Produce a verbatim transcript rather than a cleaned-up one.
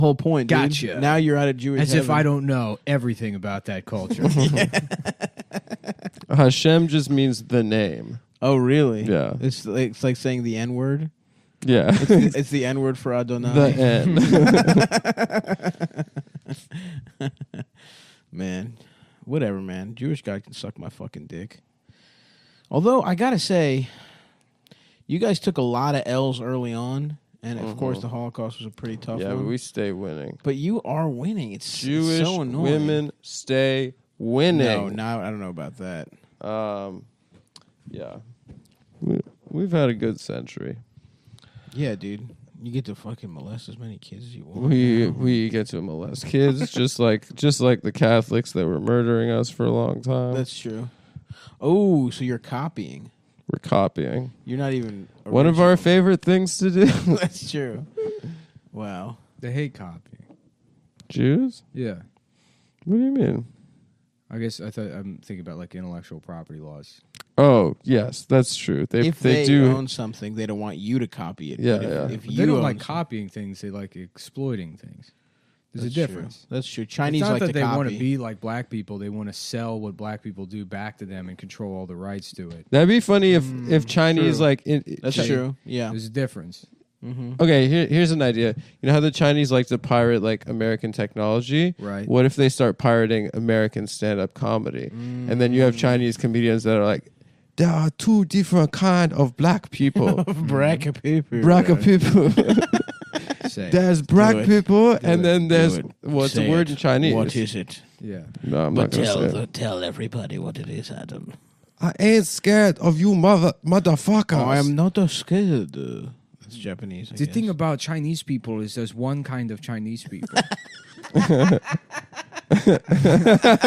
whole point, dude. Gotcha. Now you're out of Jewish As heaven. if I don't know everything about that culture. Hashem just means the name. Oh, really? Yeah. It's like, it's like saying the N word. Yeah. It's, the- it's the N word for Adonai. The N. Man, whatever, man. Jewish guy can suck my fucking dick. Although I gotta say, you guys took a lot of L's early on, and of Mhm. course the Holocaust was a pretty tough Yeah, one. but we stay winning. But you are winning. It's, Jewish it's so annoying. women stay winning. No, no, I don't know about that. Um, yeah, we, we've had a good century. Yeah, dude. You get to fucking molest as many kids as you want. We we get to molest kids just like just like the Catholics that were murdering us for a long time. That's true. Oh, so you're copying. We're copying. You're not even One of our original. favorite things to do. That's true. Wow. They hate copying. Jews? Yeah. What do you mean? I guess I thought I'm thinking about like intellectual property laws. Oh, yes, that's true. They If they, they, do. own something, they don't want you to copy it. Yeah, But if, yeah. if But you they don't own like some- copying things; they like exploiting things. There's That's a difference. True. That's true. Chinese it's not like that to they copy. want to be like black people; they want to sell what black people do back to them and control all the rights to it. That'd be funny if Mm, if Chinese true. like. In, That's Chi- true. Yeah. There's a difference. Mm-hmm. Okay, here, here's an idea. You know how the Chinese like to pirate like American technology? Right. What if they start pirating American stand-up comedy? And then you Mm. have Chinese comedians that are like, there are two different kind of black people. Bracket paper. black people. Say. There's black it. people, Do and it. then Do there's it. what's Say the word it. in Chinese? What is it? Yeah. No, I'm But not gonna tell say the, it. tell everybody what it is, Adam. I ain't scared of you, mother motherfuckers. Oh, I am not uh, scared. Uh, that's Japanese. I The guess. thing about Chinese people is there's one kind of Chinese people.